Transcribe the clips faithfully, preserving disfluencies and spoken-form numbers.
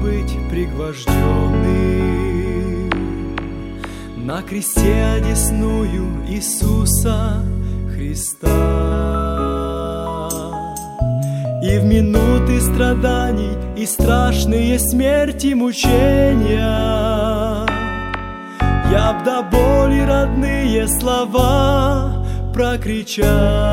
быть пригвожденным на кресте одесную Иисуса Христа. И в минуты страданий и страшные смерти мучения я б до боли родные слова прокричал.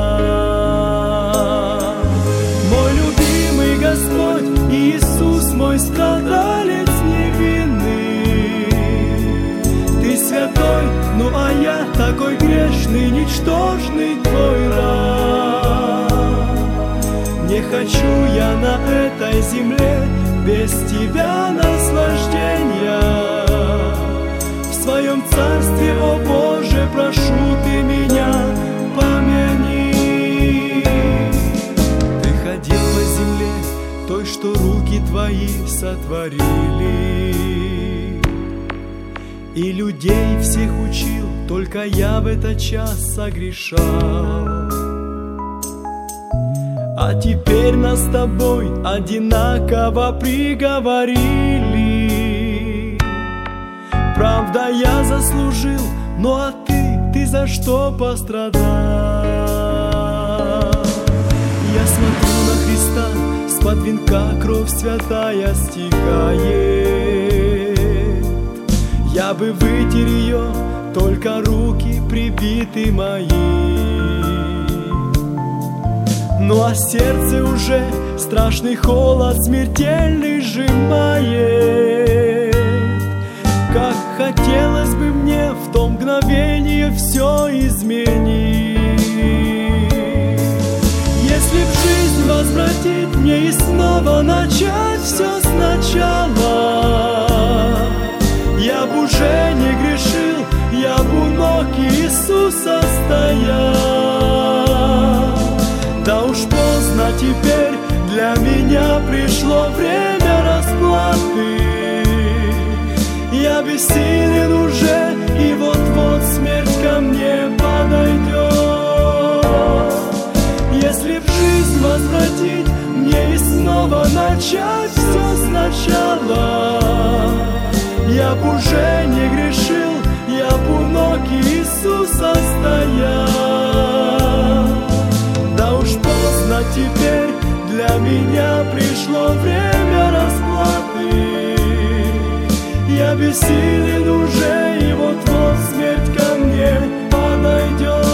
Мой любимый Господь, Иисус мой страдалец невинный, Ты святой, ну а я такой грешный, ничтожный Твой раб. Не хочу я на этой земле без Тебя наслаждения. В своем царстве, о Боже, прошу Ты меня помяни. Ты ходил по земле той, что руки Твои сотворили, и людей всех учил, только я в этот час согрешал. А теперь нас с Тобой одинаково приговорили. Правда, я заслужил, ну а Ты, Ты за что пострадал? Я смотрю на Христа, с-под венка кровь святая стекает. Я бы вытер ее, только руки прибиты мои. Ну а сердце уже страшный холод смертельный сжимает. Как хотелось бы мне в то мгновение все изменить. Если б жизнь возвратить мне и снова начать все сначала, я б уже не грешил, я б у ног Иисуса стоял. Да уж поздно теперь, для меня пришло время расплаты. Я бессилен уже, и вот-вот смерть ко мне подойдет. Если б жизнь возвратить мне и снова начать все сначала, я б уже не грешил, я б у ног Иисуса стоял. Да уж поздно теперь, для меня пришло время расплаты. Я бессилен уже, и вот-вот смерть ко мне подойдет.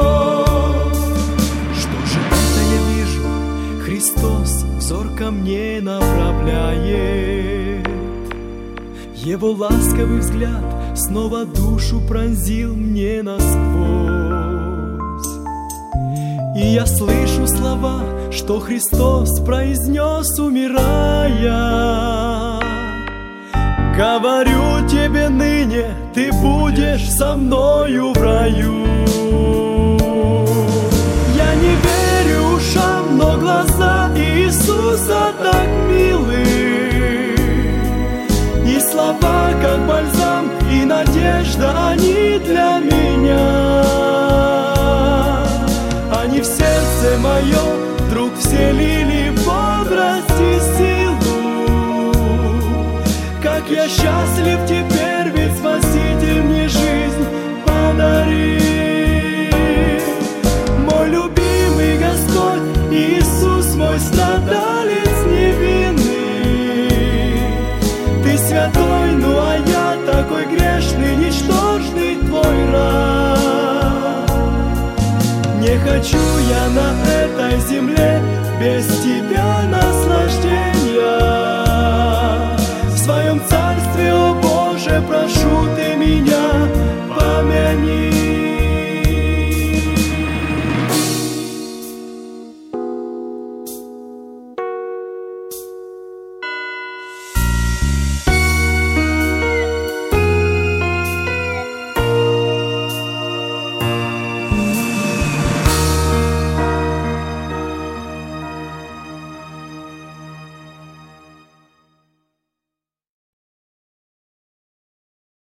Что же это я вижу? Христос взор ко мне направляет. Его ласковый взгляд снова душу пронзил мне насквозь. И я слышу слова, что Христос произнес, умирая. Говорю тебе ныне, ты будешь со мною в раю. Я не верю ушам, но глаза Иисуса так милы, и слова, как бальзам, и надежда, они для меня. Они в сердце мое вдруг вселили бодрость и силу. Как я счастлив теперь, ведь Спаситель мне жизнь подарил. Мой любимый Господь, Иисус мой страдалец невинный. Ты святой, ну а я такой грешный, ничтожный Твой раб. Не хочу я на этой земле без